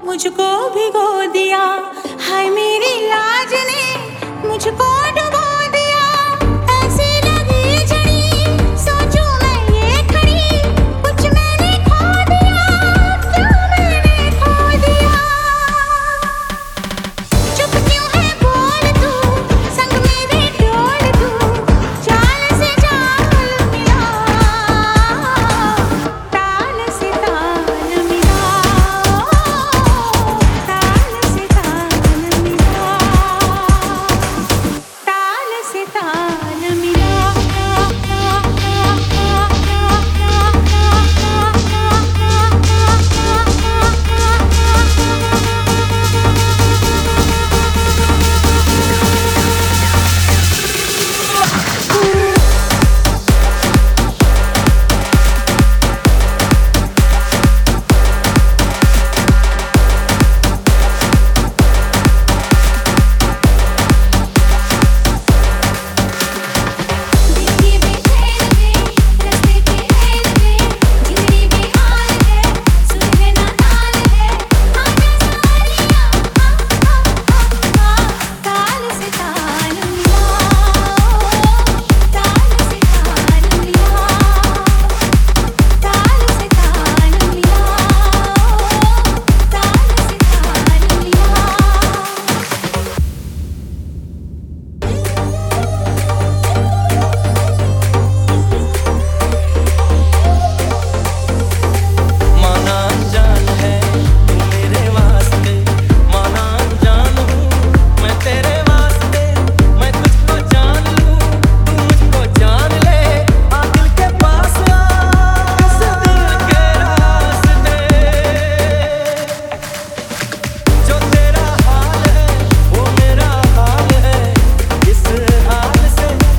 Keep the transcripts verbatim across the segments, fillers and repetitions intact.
मुझको भिगो दिया, हाय मेरी लाज ने मुझको डुबो दिया। ऐसी लगी जड़ी सोचूं मैं ये खड़ी, कुछ मैंने खो दिया, क्या मैंने खो दिया। चुप क्यों है बोल तू, संग मेरे डोल तू, चाल से चाल मिला, ताल से ताल मिला, ताल से ताल मिला, ताल से ताल मिला।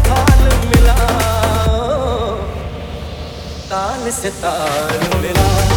ताल से ताल मिला।